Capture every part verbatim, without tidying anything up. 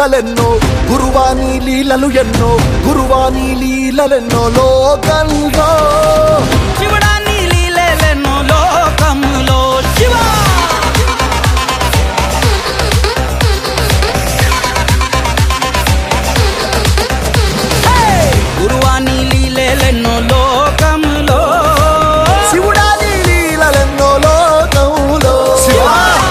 లీలలెన్నో గురువాని లీలలు ఎన్నో గురువాని లీలలెన్నో లోకంలో శివుడాని లీలలెన్నో లోకంలో శివ గురువాని లీలలెన్నో లోకంలో శివుడాని లీలలెన్నో లోకంలో శివ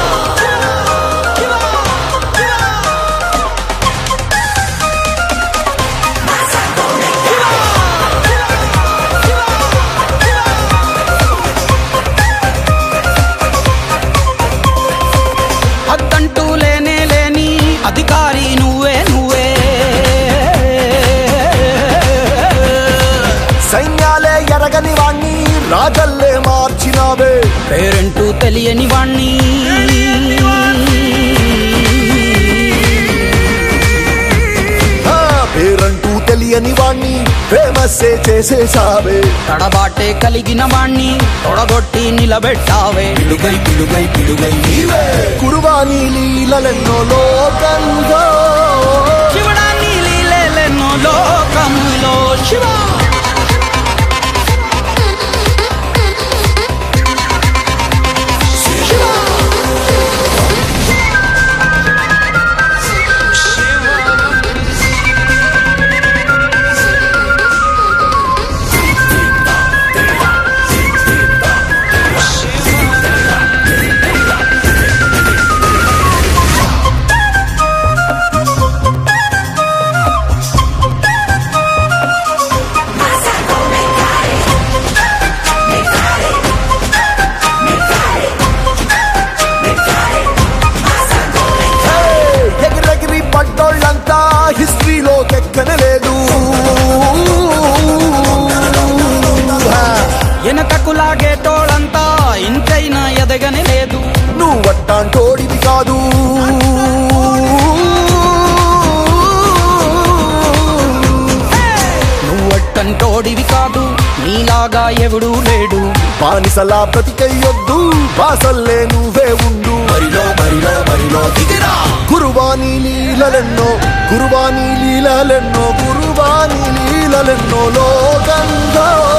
అద్దంటూ లేనే లేని అధికారి నువ్వే నువ్వే సైన్యాలే ఎరగని వాణ్ణి రాజల్లే మార్చినావే పేరంటూ తెలియని వాణ్ణి ఆ పేరంటూ తెలియని వాణ్ణి ఫేమస్సే చేసేసావే తడబాటే కలిగిన వాణ్ణి తొడగొట్టి నిలబెట్టావే పిడుగై పిడుగై పిడుగై నీవే గురువాని లీలలెన్నో లోకంలో శివుడాని లీలలెన్నో లోకంలో శివ ఎగిరెగిరి పడ్డోళ్ళంతా హిస్టరీలో ఎక్కనలేదు వెనకకు లాగేటోళ్ళంతా ఇంతైనా ఎదగని లేదు నువ్వట్టాంటోడివి కాదు నువ్వట్టంటోడివి కాదు నీలాగా ఎవడూ లేడు బానిసలా బ్రతికయ్యొద్దు బాసల్లే నువ్వే ఉండు బరిలో బరిలో బరిలో దిగిరా గురువాని లీలలెన్నో గురువాని లీలలెన్నో గురువాని లీలలెన్నో లోకంలో